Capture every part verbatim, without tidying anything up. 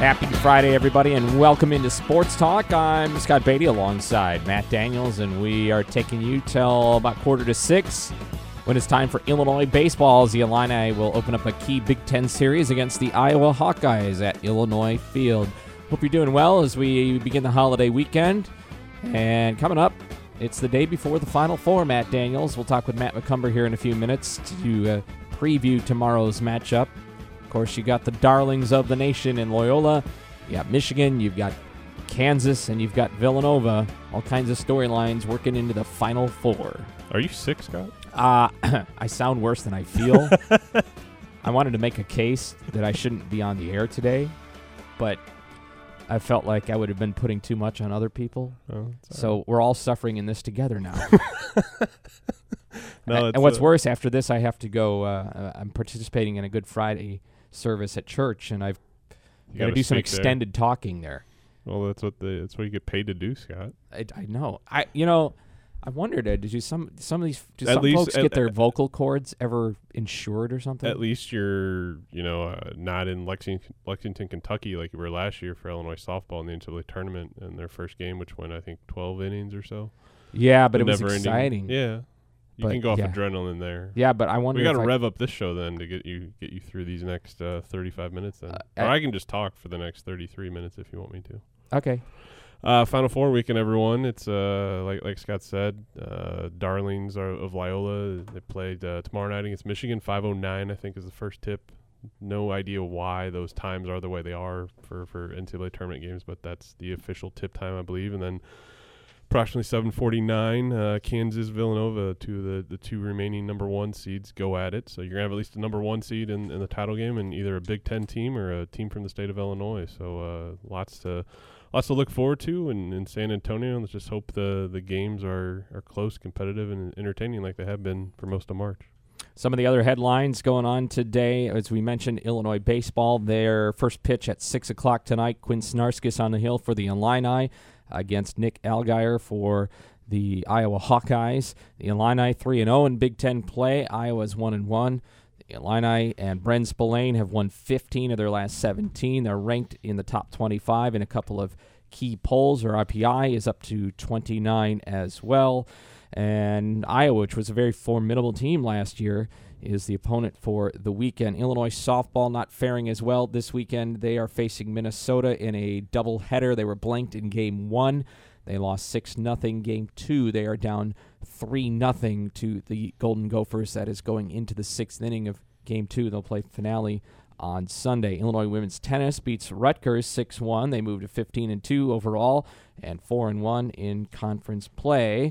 Happy Friday, everybody, and welcome into Sports Talk. I'm Scott Beatty alongside Matt Daniels, and we are taking you till about quarter to six when it's time for Illinois baseball, as the Illini will open up a key Big Ten series against the Iowa Hawkeyes at Illinois Field. Hope you're doing well as we begin the holiday weekend. And coming up, it's the day before the Final Four, Matt Daniels. We'll talk with Matt McCumber here in a few minutes to uh, preview tomorrow's matchup. Of course, you got the darlings of the nation in Loyola. You got Michigan, you've got Kansas, and you've got Villanova. All kinds of storylines working into the Final Four. Are you sick, Scott? Uh, I sound worse than I feel. I wanted to make a case that I shouldn't be on the air today, but I felt like I would have been putting too much on other people. Oh, so right. We're all suffering in this together now. no, and, and what's uh, worse, after this, I have to go. Uh, I'm participating in a Good Friday service at church, and I've got to do some extended there. talking there. Well, that's what the that's what you get paid to do, Scott. I, I know. I you know. I wondered, uh, did you some some of these do some least, folks get at, their vocal cords ever insured or something? At least you're, you know, uh, not in Lexington, Lexington, Kentucky, like you were last year for Illinois softball in the N C double A tournament in their first game, which went I think twelve innings or so. Yeah, but it was exciting. Ending. Yeah, you but can go off yeah. adrenaline there. Yeah, but I wonder. We got to I rev up this show then to get you get you through these next uh, thirty-five minutes. Then, uh, or I, I can just talk for the next thirty-three minutes if you want me to. Okay. Uh, Final Four weekend, everyone. It's uh, like like Scott said, uh, Darlings are of Loyola. They played uh, tomorrow night against Michigan. five oh nine, I think, is the first tip. No idea why those times are the way they are for, for N C double A tournament games, but that's the official tip time, I believe. And then approximately seven forty-nine, uh, Kansas, Villanova, two of the, the two remaining number one seeds go at it. So you're going to have at least a number one seed in, in the title game and either a Big Ten team or a team from the state of Illinois. So uh, lots to... Lots to look forward to in, in San Antonio. Let's just hope the, the games are, are close, competitive, and entertaining like they have been for most of March. Some of the other headlines going on today, as we mentioned, Illinois baseball, their first pitch at six o'clock tonight. Quinn Snarskis on the hill for the Illini against Nick Allgaier for the Iowa Hawkeyes. The Illini three and oh in Big Ten play. Iowa's one and one. The Illini and Bren Spillane have won fifteen of their last seventeen. They're ranked in the top twenty-five in a couple of key polls. Their R P I is up to twenty-nine as well. And Iowa, which was a very formidable team last year, is the opponent for the weekend. Illinois softball not faring as well this weekend. They are facing Minnesota in a doubleheader. They were blanked in game one. They lost six nothing. Game two, they are down three nothing to the Golden Gophers. That is going into the sixth inning of game two. They'll play finale on Sunday. Illinois women's tennis beats Rutgers six one. They moved to fifteen and two overall and four and one in conference play.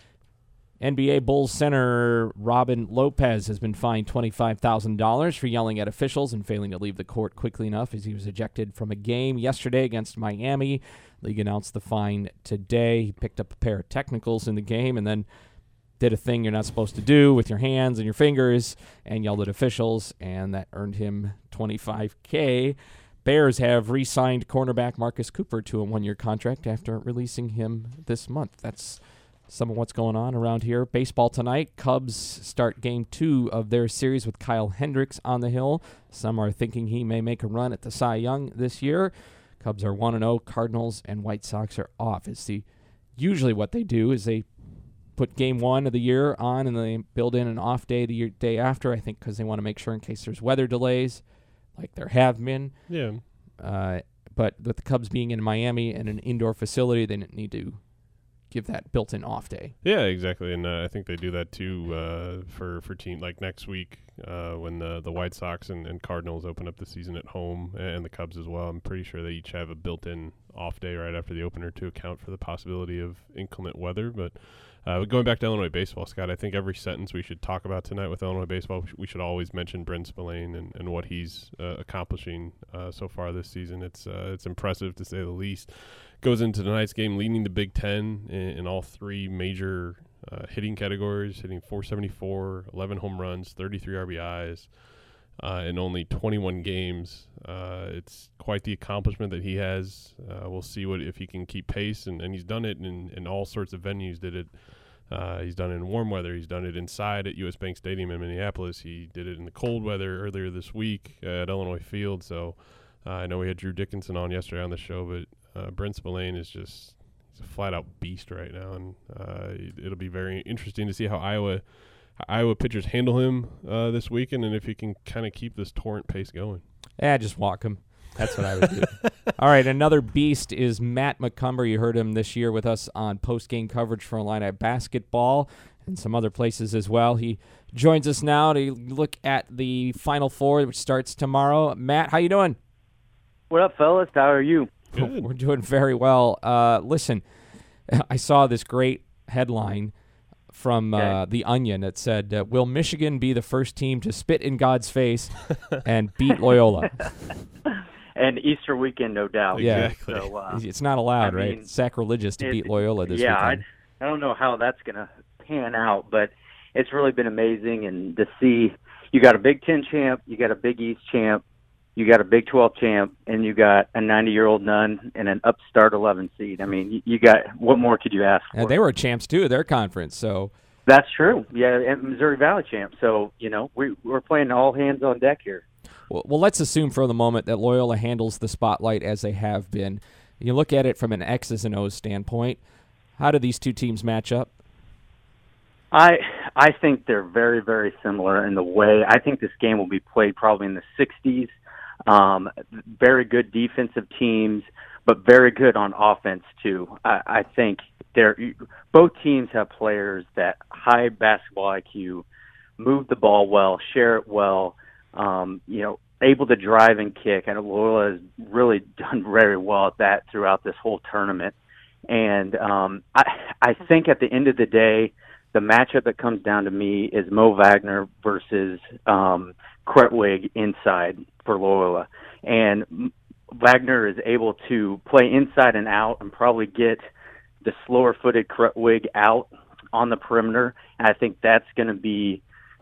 N B A Bulls center Robin Lopez has been fined twenty-five thousand dollars for yelling at officials and failing to leave the court quickly enough as he was ejected from a game yesterday against Miami. League announced the fine today. He picked up a pair of technicals in the game and then did a thing you're not supposed to do with your hands and your fingers and yelled at officials, and that earned him twenty-five K. Bears have re-signed cornerback Marcus Cooper to a one-year contract after releasing him this month. That's some of what's going on around here. Baseball tonight. Cubs start game two of their series with Kyle Hendricks on the hill. Some are thinking he may make a run at the Cy Young this year. Cubs are one and oh. Cardinals and White Sox are off. It's the usually what they do is they put game one of the year on and they build in an off day the year, day after, I think, because they want to make sure in case there's weather delays, like there have been. Yeah. Uh, but with the Cubs being in Miami and an indoor facility, they need to give that built-in off day. Yeah, exactly, and uh, I think they do that too uh, for for team like next week uh, when the the White Sox and, and Cardinals open up the season at home, and the Cubs as well. I'm pretty sure they each have a built-in off day right after the opener to account for the possibility of inclement weather. But uh, going back to Illinois baseball, Scott, I think every sentence we should talk about tonight with Illinois baseball, we should always mention Bren Spillane and, and what he's uh, accomplishing uh, so far this season. It's uh, it's impressive to say the least. Goes into tonight's game leading the Big Ten in, in all three major uh, hitting categories, hitting four seventy-four, eleven home runs, thirty-three R B Is, uh, in only twenty-one games. Uh, it's quite the accomplishment that he has. Uh, we'll see what if he can keep pace, and, and he's done it in, in all sorts of venues. Did it. Uh, he's done it in warm weather. He's done it inside at U S Bank Stadium in Minneapolis. He did it in the cold weather earlier this week at Illinois Field. So Uh, I know we had Drew Dickinson on yesterday on the show, but uh, Brent Spillane is just he's a flat-out beast right now, and uh, it'll be very interesting to see how Iowa how Iowa pitchers handle him uh, this weekend, and if he can kind of keep this torrent pace going. Yeah, just walk him. That's what I would do. All right, another beast is Matt McCumber. You heard him this year with us on post-game coverage for Illini basketball and some other places as well. He joins us now to look at the Final Four, which starts tomorrow. Matt, how you doing? What up, fellas? How are you? Good. We're doing very well. Uh, listen, I saw this great headline from uh, Okay. The Onion that said, uh, will Michigan be the first team to spit in God's face and beat Loyola? And Easter weekend, no doubt. Yeah. Exactly. So, uh, It's not allowed, I right? mean, It's sacrilegious to it- beat Loyola this yeah, weekend. I, I don't know how that's going to pan out, but it's really been amazing. And to see you got a Big Ten champ, you got a Big East champ, you got a Big twelve champ, and you got a ninety-year-old nun and an upstart eleven seed. I mean, you, you got what more could you ask for? And they were champs, too, of their conference. So, That's true. Yeah, and Missouri Valley champ. So, you know, we, we're playing all hands on deck here. well, well, let's assume for the moment that Loyola handles the spotlight as they have been. You look at it from an X's and O's standpoint. How do these two teams match up? I I think they're very, very similar in the way. I think this game will be played probably in the sixties. Um, very good defensive teams, but very good on offense too. I, I think they're both teams have players that high basketball I Q, move the ball well, share it well. Um, you know, able to drive and kick. And Loyola has really done very well at that throughout this whole tournament. And um, I I think at the end of the day, the matchup that comes down to me is Mo Wagner versus um, Kretwig inside for Loyola. And Wagner is able to play inside and out and probably get the slower-footed Kretwig out on the perimeter. And I think that's going to be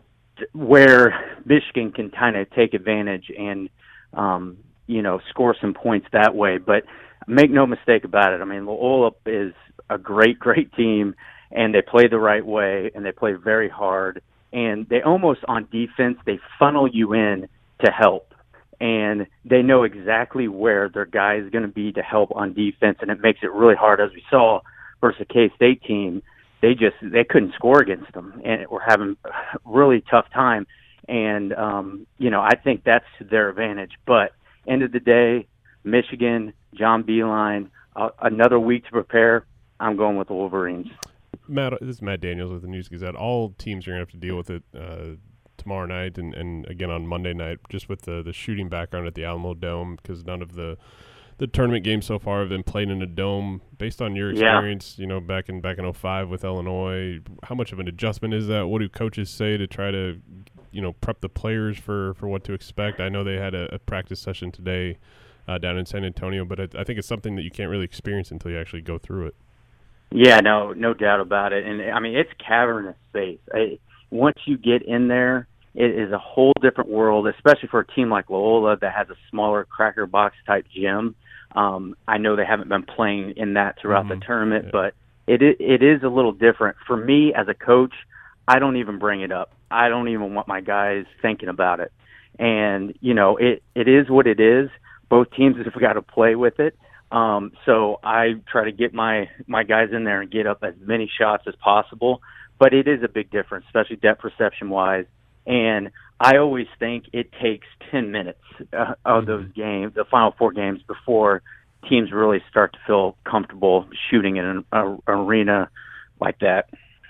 where Michigan can kind of take advantage and, um, you know, score some points that way. But make no mistake about it. I mean, Loyola is a great, great team, and they play the right way, and they play very hard. And they almost, on defense, they funnel you in to help. And they know exactly where their guy is going to be to help on defense, and it makes it really hard. As we saw versus a K-State team, they just they couldn't score against them, and were having a really tough time. And, um, you know, I think that's to their advantage. But end of the day, Michigan, John Beilein, uh, another week to prepare. I'm going with the Wolverines. Matt, this is Matt Daniels with the News Gazette. All teams are going to have to deal with it uh, tomorrow night and, and again on Monday night, just with the, the shooting background at the Alamo Dome, because none of the the tournament games so far have been played in a dome. Based on your experience, yeah. you know, back in back in oh five with Illinois, how much of an adjustment is that? What do coaches say to try to, you know, prep the players for, for what to expect? I know they had a, a practice session today uh, down in San Antonio, but I, I think it's something that you can't really experience until you actually go through it. Yeah, no, no doubt about it. And I mean, it's cavernous space. I, once you get in there, it is a whole different world, especially for a team like Loyola that has a smaller cracker box type gym. Um, I know they haven't been playing in that throughout mm-hmm. the tournament, yeah. but it it is a little different. For me as a coach, I don't even bring it up. I don't even want my guys thinking about it. And, you know, it, it is what it is. Both teams have got to play with it. Um, so I try to get my, my guys in there and get up as many shots as possible. But it is a big difference, especially depth perception-wise. And I always think it takes ten minutes uh, of those games, the Final Four games, before teams really start to feel comfortable shooting in an, a, an arena like that.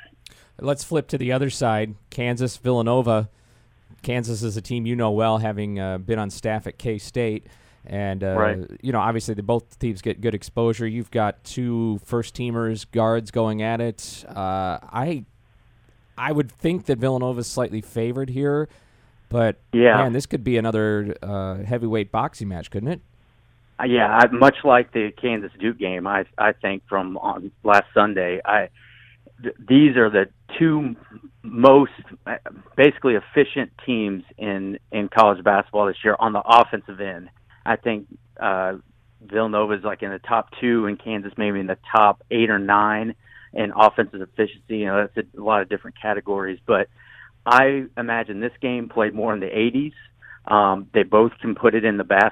Let's flip to the other side. Kansas, Villanova. Kansas is a team you know well, having uh, been on staff at K-State. And, uh, right. you know, obviously the both teams get good exposure. You've got two first-teamers, guards going at it. Uh, I I would think that Villanova's slightly favored here. But, yeah. man, this could be another uh, heavyweight boxing match, couldn't it? Uh, yeah, I, much like the Kansas-Duke game, I I think, from on last Sunday. I th- These are the two most uh, basically efficient teams in, in college basketball this year on the offensive end. I think uh, Villanova is like in the top two, and Kansas maybe in the top eight or nine in offensive efficiency. You know, that's a, a lot of different categories. But I imagine this game played more in the eighties. Um, they both can put it in the basket,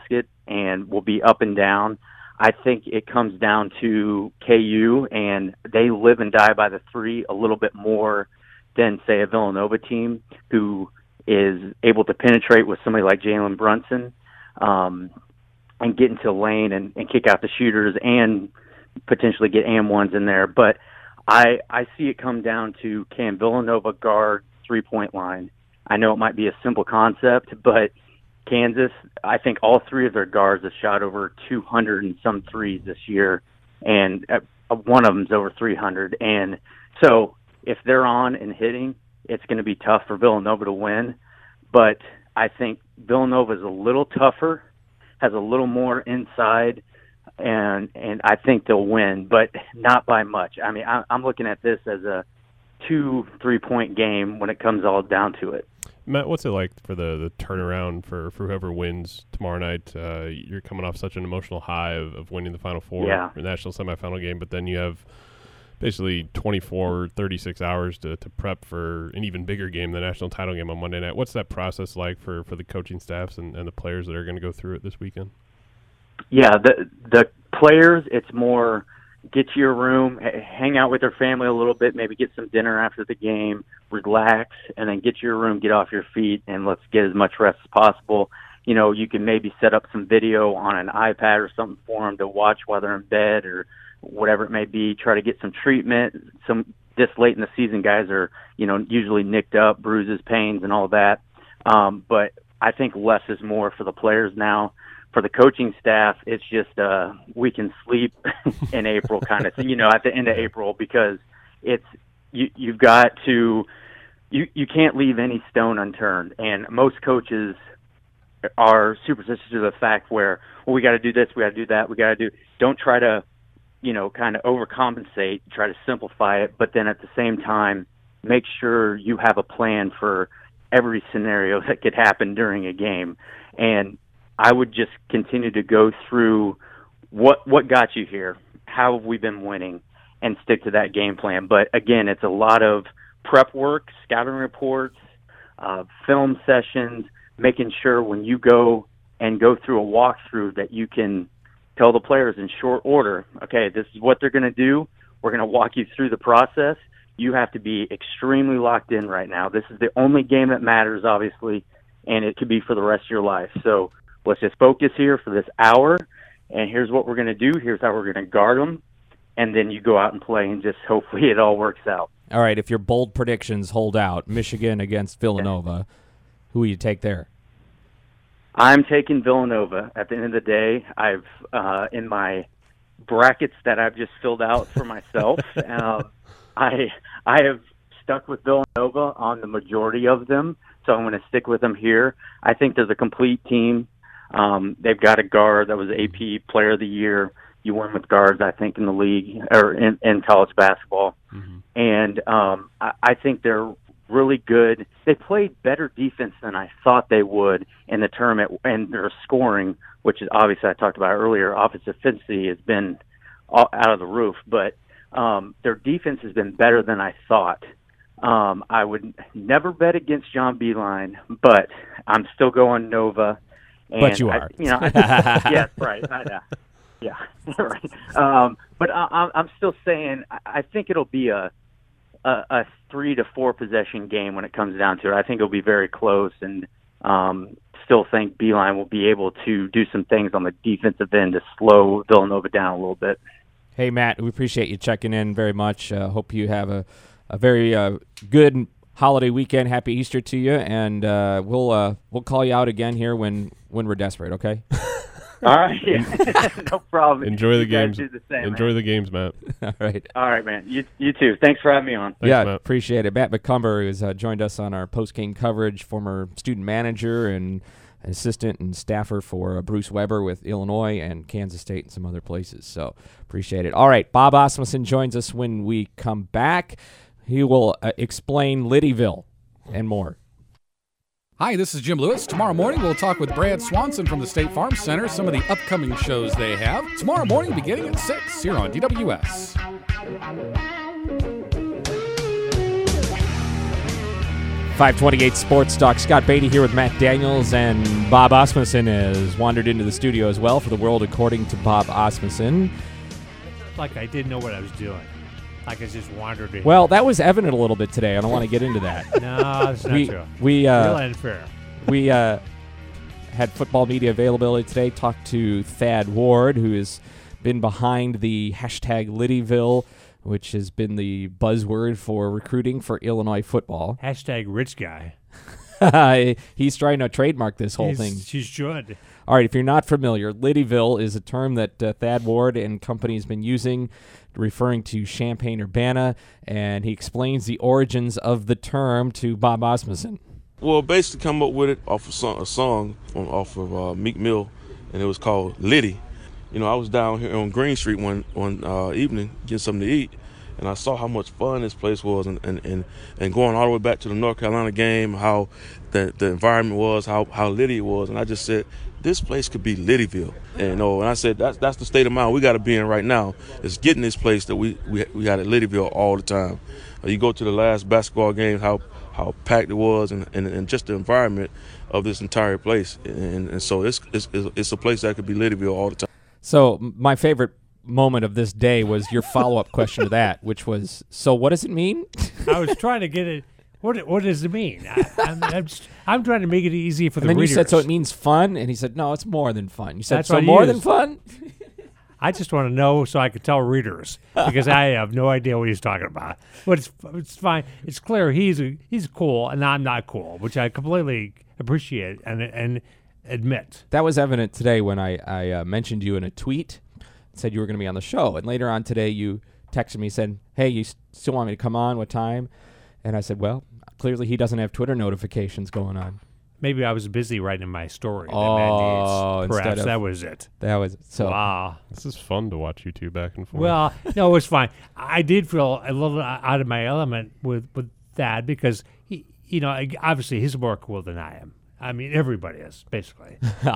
and will be up and down. I think it comes down to K U, and they live and die by the three a little bit more than, say, a Villanova team who is able to penetrate with somebody like Jalen Brunson um, and get into the lane and, and kick out the shooters and potentially get and ones in there. But I I see it come down to, can Villanova guard three-point line? I know it might be a simple concept, but Kansas, I think all three of their guards have shot over two hundred and some threes this year, and uh, one of them's over three hundred. And so if they're on and hitting, it's going to be tough for Villanova to win. But I think Villanova is a little tougher, has a little more inside, and and I think they'll win, but not by much. I mean, I, I'm looking at this as a two, three-point game when it comes all down to it. Matt, what's it like for the, the turnaround for, for whoever wins tomorrow night? Uh, you're coming off such an emotional high of, of winning the Final Four, yeah. the national semifinal game, but then you have basically twenty-four, thirty-six hours to, to prep for an even bigger game, the national title game on Monday night. What's that process like for, for the coaching staffs and, and the players that are going to go through it this weekend? Yeah, the the players, it's more get to your room, hang out with their family a little bit, maybe get some dinner after the game, relax, and then get to your room, get off your feet, and let's get as much rest as possible. You know, you can maybe set up some video on an iPad or something for them to watch while they're in bed or whatever it may be. Try to get some treatment. Some this late in the season, guys are, you know, usually nicked up, bruises, pains, and all that. Um, but I think less is more for the players now. For the coaching staff, it's just uh, we can sleep in April kind of thing, you know, at the end of April, because it's you, you've got to you you can't leave any stone unturned. And most coaches are superstitious to the fact where, well, we got to do this, we got to do that, we got to do. Don't try to, you know, kind of overcompensate, try to simplify it, but then at the same time, make sure you have a plan for every scenario that could happen during a game. And I would just continue to go through what what got you here, how have we been winning, and stick to that game plan. But again, it's a lot of prep work, scouting reports, uh, film sessions, making sure when you go and go through a walkthrough that you can tell the players in short order, okay, this is what they're going to do. We're going to walk you through the process. You have to be extremely locked in right now. This is the only game that matters, obviously, and it could be for the rest of your life. So let's just focus here for this hour, and here's what we're going to do. Here's how we're going to guard them, and then you go out and play, and just hopefully it all works out. All right, if your bold predictions hold out, Michigan against Villanova, who will you take there? I'm taking Villanova. At the end of the day, I've uh, in my brackets that I've just filled out for myself, uh, I I have stuck with Villanova on the majority of them, so I'm going to stick with them here. I think there's a complete team. Um, they've got a guard that was A P Player of the Year. You win with guards, I think, in the league or in, in college basketball. Mm-hmm. And um, I, I think they're really good. They played better defense than I thought they would in the tournament, and their scoring, which is obviously I talked about earlier, offensive efficiency has been all, out of the roof. But um, their defense has been better than I thought. Um, I would never bet against John Beilein, but I'm still going Nova. And but you are. I, you know, I, yes, right. I, uh, yeah, right. Um, but I, I'm still saying I, I think it'll be a, a a three to four possession game when it comes down to it. I think it'll be very close, and um, still think Beilein will be able to do some things on the defensive end to slow Villanova down a little bit. Hey, Matt, we appreciate you checking in very much. Uh, hope you have a, a very uh, good holiday weekend. Happy Easter to you, and uh, we'll uh, we'll call you out again here when, when we're desperate, okay? All right, yeah. No problem. Enjoy the you games. Do the same, Enjoy man. the games, Matt. All right. All right, man. You you too. Thanks for having me on. Thanks, yeah, Matt. Appreciate it. Matt McCumber has uh, joined us on our post-game coverage, former student manager and assistant and staffer for uh, Bruce Weber with Illinois and Kansas State and some other places. So appreciate it. All right, Bob Asmussen joins us when we come back. He will uh, explain Liddyville and more. Hi, this is Jim Lewis. Tomorrow morning, we'll talk with Brad Swanson from the State Farm Center, some of the upcoming shows they have. Tomorrow morning, beginning at six, here on D W S. five twenty-eight Sports Talk. Scott Beatty here with Matt Daniels, and Bob Osmussen has wandered into the studio as well for the World According to Bob Osmussen. Like I didn't know what I was doing. Like I just wandered in. Well, that was evident a little bit today. I don't want to get into that. No, that's not we, true. We, uh, Real unfair. We uh, had football media availability today. Talked to Thad Ward, who has been behind the hashtag Liddyville, which has been the buzzword for recruiting for Illinois football. Hashtag rich guy. He's trying to trademark this whole He's, thing. She should. All right, if you're not familiar, Liddyville is a term that uh, Thad Ward and company has been using, referring to Champaign-Urbana, and he explains the origins of the term to Bob Osmussen. Well, basically come up with it off of song, a song on, off of uh, Meek Mill, and it was called Liddy. You know, I was down here on Green Street one one uh, evening getting something to eat, and I saw how much fun this place was, and, and, and, and going all the way back to the North Carolina game, how the the environment was, how how Liddy it was, and I just said, this place could be Liddyville. And you know, and I said that's that's the state of mind we got to be in right now. Is getting this place that we we we got at Liddyville all the time. Uh, you go to the last basketball game, how how packed it was, and, and, and just the environment of this entire place, and, and so it's, it's it's a place that could be Liddyville all the time. So my favorite moment of this day was your follow-up question to that, which was, so what does it mean? I was trying to get it. What What does it mean? I, I'm, I'm, just, I'm trying to make it easy for and the then readers. You said, so it means fun? And he said, no, it's more than fun. You said, That's so what I more used. than fun? I just want to know so I could tell readers, because I have no idea what he's talking about. But it's it's fine. It's clear he's a, he's cool and I'm not cool, which I completely appreciate and and admit. That was evident today when I, I uh, mentioned you in a tweet, said you were going to be on the show. And later on today, you texted me, said, hey, you still want me to come on? What time? And I said, well, clearly he doesn't have Twitter notifications going on. Maybe I was busy writing my story. Oh, that man needs. Perhaps of, that was it. That was it. So, wow. This is fun to watch you two back and forth. Well, no, it was fine. I did feel a little out of my element with, with that because, he, you know, obviously he's more cool than I am. I mean, everybody is, basically. uh,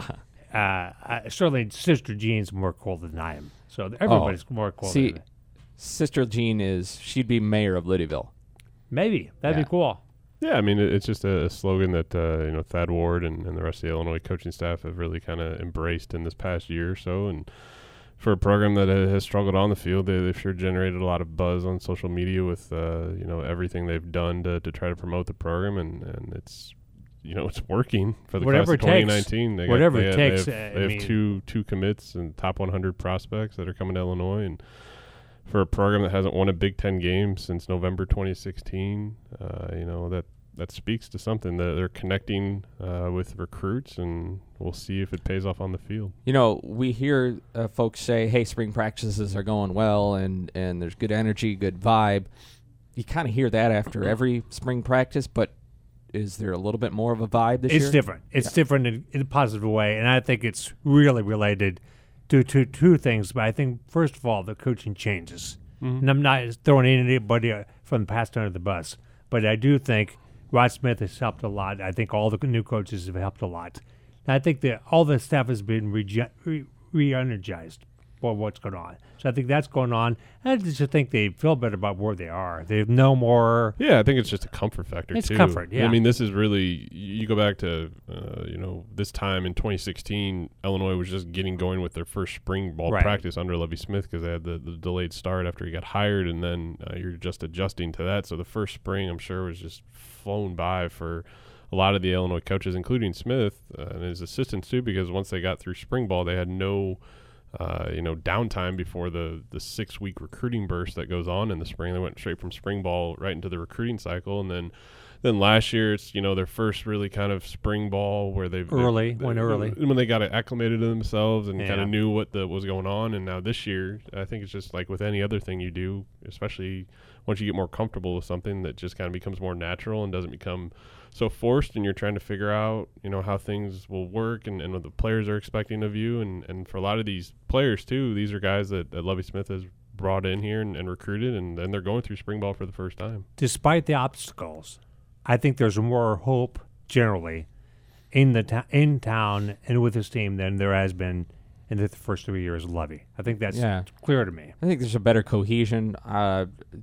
uh, certainly, Sister Jean's more cool than I am. So everybody's oh, more cool see, than me. Sister Jean is, she'd be mayor of Liddyville. Maybe. That'd yeah. be cool. Yeah, I mean, it, it's just a, a slogan that, uh, you know, Thad Ward and, and the rest of the Illinois coaching staff have really kind of embraced in this past year or so. And for a program that uh, has struggled on the field, they, they've sure generated a lot of buzz on social media with, uh, you know, everything they've done to, to try to promote the program. And, and it's, you know, it's working for the Whatever class of twenty takes. nineteen. They Whatever got, it they, takes. They have, uh, they I have mean, two two commits and top one hundred prospects that are coming to Illinois. And for a program that hasn't won a Big Ten game since November twenty sixteen, uh, you know, that that speaks to something that they're connecting uh, with recruits, and we'll see if it pays off on the field. You know, we hear uh, folks say, hey, spring practices are going well, and, and there's good energy, good vibe. You kind of hear that after every spring practice, but is there a little bit more of a vibe this it's year? It's different. It's yeah. different in, in a positive way, and I think it's really related to, to two things. But I think, first of all, the coaching changes. Mm-hmm. And I'm not throwing anybody from the past under the bus, but I do think Rod Smith has helped a lot. I think all the new coaches have helped a lot. And I think that all the staff has been rege- re- re-energized for what's going on. So I think that's going on. And I just think they feel better about where they are. They have no more. Yeah, I think it's just a comfort factor, it's too. It's comfort, yeah. I mean, this is really, you go back to, uh, you know, this time in twenty sixteen, Illinois was just getting going with their first spring ball right. practice under Lovie Smith because they had the, the delayed start after he got hired, and then uh, you're just adjusting to that. So the first spring, I'm sure, was just flown by for a lot of the Illinois coaches, including Smith uh, and his assistants, too, because once they got through spring ball, they had no Uh, you know, downtime before the, the six-week recruiting burst that goes on in the spring. They went straight from spring ball right into the recruiting cycle. And then then last year, it's, you know, their first really kind of spring ball where they've... Early, they, went they, early. When they got acclimated to themselves and yeah. kind of knew what the, was going on. And now this year, I think it's just like with any other thing you do, especially once you get more comfortable with something, that just kind of becomes more natural and doesn't become so forced, and you're trying to figure out, you know, how things will work and, and what the players are expecting of you. And, and for a lot of these players, too, these are guys that, that Lovie Smith has brought in here and, and recruited, and then they're going through spring ball for the first time. Despite the obstacles, I think there's more hope generally in the ta- in town and with this team than there has been in the first three years of Lovie. I think that's yeah. clear to me. I think there's a better cohesion. Uh,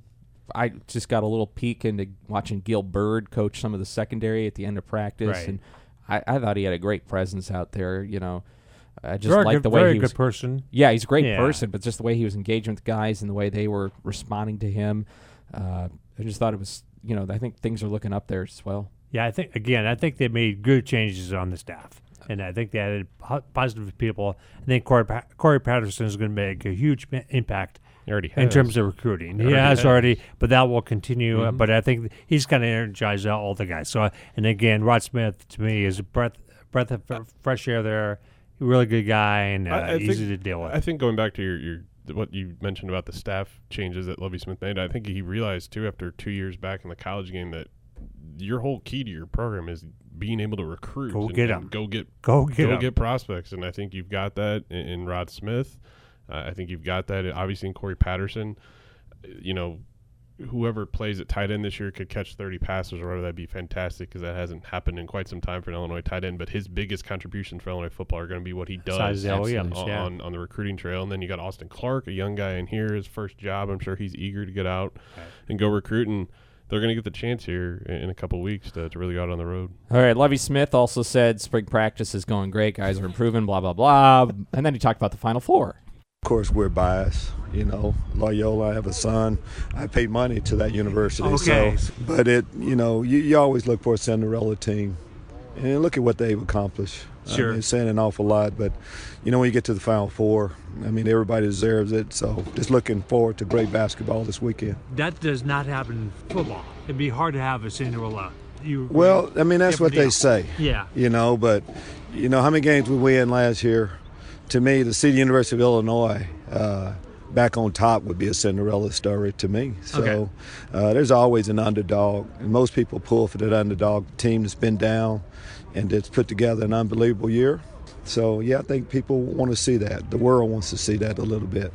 I just got a little peek into watching Gil Bird coach some of the secondary at the end of practice, Right. and I, I thought he had a great presence out there. You know, I just Very liked good, the way very he good was. person. Yeah, he's a great Yeah. person, but just the way he was engaging with guys and the way they were responding to him, uh, I just thought it was. You know, I think things are looking up there as well. Yeah, I think again, I think they made good changes on the staff, and I think they added po- positive people. I think Corey, pa- Corey Patterson is going to make a huge ma- impact He already has. in terms of recruiting. He Already has has. already, but that will continue. uh, Mhm. But I think he's going to energize all the guys. So, and again, Rod Smith to me is a breath breath of f- fresh air there. Really good guy and uh, I- I easy think- to deal with. I think going back to your, your what you mentioned about the staff changes that Lovie Smith made, I think he realized too after two years back in the college game that your whole key to your program is being able to recruit. Go and- get and 'em. Go get Go get go 'em. get prospects, and I think you've got that in, in Rod Smith. Uh, I think you've got that obviously in Corey Patterson. Uh, You know, whoever plays at tight end this year could catch thirty passes or whatever. That'd be fantastic because that hasn't happened in quite some time for an Illinois tight end. But his biggest contributions for Illinois football are going to be what he does Besides the Williams, on, yeah. on on the recruiting trail. And then you got Austin Clark, a young guy in here, his first job. I'm sure he's eager to get out Right. and go recruit. And they're going to get the chance here in, in a couple weeks to, to really go out on the road. All right, Lovie Smith also said spring practice is going great. Guys are improving, blah, blah, blah. And then he talked about the Final Four. Of course, we're biased. You know, Loyola, I have a son. I paid money to that university. Okay. So, but it, you know, you, you always look for a Cinderella team. And look at what they've accomplished. Sure. I mean, it's saying an awful lot, but, you know, when you get to the Final Four, I mean, everybody deserves it. So just looking forward to great basketball this weekend. That does not happen in football. It'd be hard to have a Cinderella. You Well, I mean, that's what they deal. say. Yeah. You know, but, you know, how many games we win last year? To me, to see the University of Illinois uh, back on top would be a Cinderella story to me. So Okay. uh, there's always an underdog, and most people pull for that underdog team that's been down and that's put together an unbelievable year. So, yeah, I think people want to see that. The world wants to see that a little bit.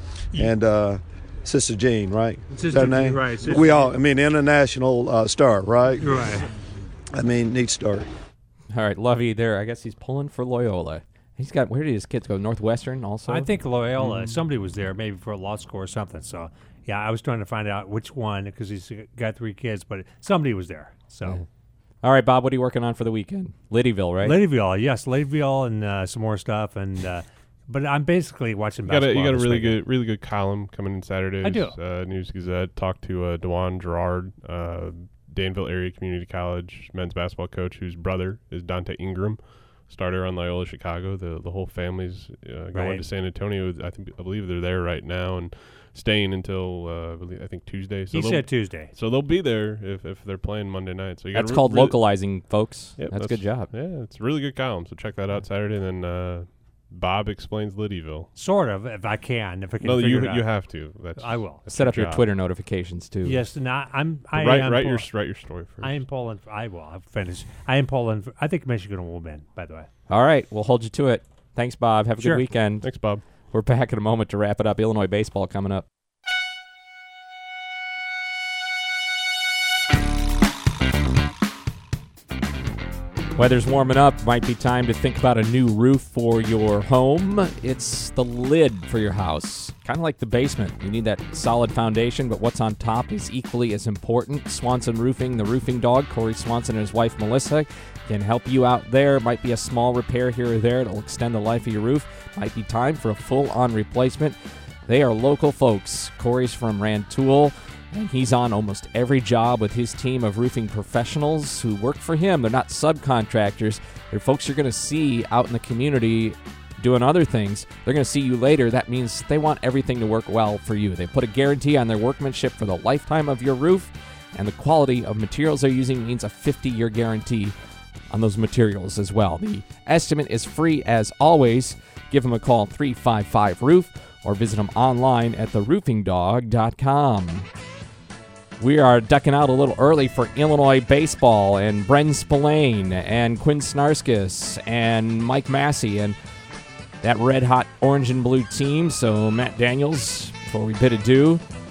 And uh, Sister Jean, right? Is Sister that her Jean, name? right, Sister We all, I mean, international uh, star, right? Right. I mean, neat story. All right, Lovie there. I guess he's pulling for Loyola. He's got, where did his kids go? Northwestern also? I think Loyola, Mhm. somebody was there, maybe for a law school or something. So, yeah, I was trying to find out which one because he's got three kids, but somebody was there. So, Yeah. All right, Bob, what are you working on for the weekend? Liddyville, right? Ladyville, yes, Ladyville, and uh, some more stuff. And uh, but I'm basically watching You got a, basketball. you got a this really weekend. good, really good column coming in Saturdays. I do. Uh, News Gazette. Talked to uh, Dewan Gerard, uh, Danville Area Community College men's basketball coach, whose brother is Dante Ingram, starter on Loyola Chicago. The the whole family's uh, going Right. to San Antonio. I think I believe they're there right now and staying until uh, I, believe, I think Tuesday. So He they'll- said Tuesday. so they'll be there if, if they're playing Monday night. So you That's gotta re- called really- localizing, folks. Yep, that's a good job. Yeah, it's a really good column. So check that out Saturday. And then uh, Bob explains Liddyville. Sort of, if I can, if I can No, figure you it out. you have to. That's I will. that's Set up your job. Twitter notifications, too. Yes, and I, I'm. I write am write pull- your write your story first. I am pulling. I will. I'll finish. I am pulling. I think Michigan will win. By the way. All right, we'll hold you to it. Thanks, Bob. Have a Sure. good weekend. Thanks, Bob. We're back in a moment to wrap it up. Illinois baseball coming up. Weather's warming up. Might be time to think about a new roof for your home. It's the lid for your house. Kind of like the basement. You need that solid foundation, but what's on top is equally as important. Swanson Roofing, the roofing dog, Corey Swanson and his wife Melissa, can help you out there. Might be a small repair here or there. It'll extend the life of your roof. Might be time for a full-on replacement. They are local folks. Corey's from Rantoul, and he's on almost every job with his team of roofing professionals who work for him. They're not subcontractors. They're folks you're going to see out in the community doing other things. They're going to see you later. That means they want everything to work well for you. They put a guarantee on their workmanship for the lifetime of your roof, and the quality of materials they're using means a fifty-year guarantee on those materials as well. The estimate is free as always. Give them a call, three five five roof, or visit them online at the roofing dog dot com. We are ducking out a little early for Illinois baseball, and Bren Spillane and Quinn Snarskis and Mike Massey and that red-hot orange and blue team. So Matt Daniels, before we bid adieu,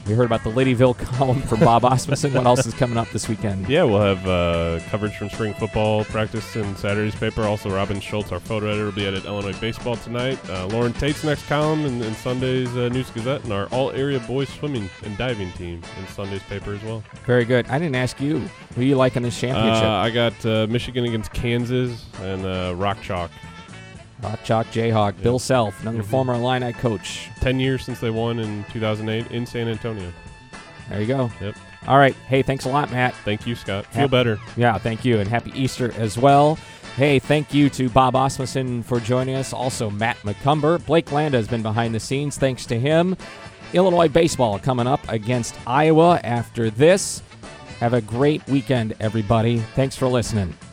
We heard about the Ladyville column from Bob Osmondson. What else is coming up this weekend? Yeah, we'll have uh, coverage from spring football practice in Saturday's paper. Also, Robin Schultz, our photo editor, will be at Illinois Baseball tonight. Uh, Lauren Tate's next column in, in Sunday's uh, News Gazette, and our all-area boys swimming and diving team in Sunday's paper as well. Very good. I didn't ask you. Who you like in this championship? Uh, I got uh, Michigan against Kansas and uh, Rock Chalk. Rock Chalk Jayhawk. Yep. Bill Self, another Mm-hmm. former Illini coach. Ten years since they won in two thousand eight in San Antonio. There you go. Yep. All right. Hey, thanks a lot, Matt. Thank you, Scott. Feel Hap- better. Yeah, thank you, and happy Easter as well. Hey, thank you to Bob Osmondson for joining us. Also, Matt McCumber. Blake Landa has been behind the scenes. Thanks to him. Illinois baseball coming up against Iowa after this. Have a great weekend, everybody. Thanks for listening.